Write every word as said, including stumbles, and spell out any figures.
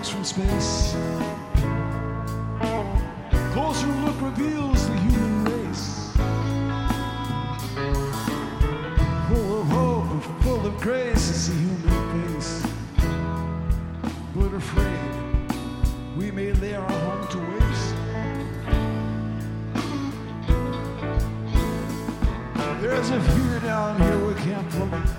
looks from space. Closer look reveals the human race. Full of hope and full of grace is the human face. But afraid we may lay our home to waste. There's a fear down here we can't fully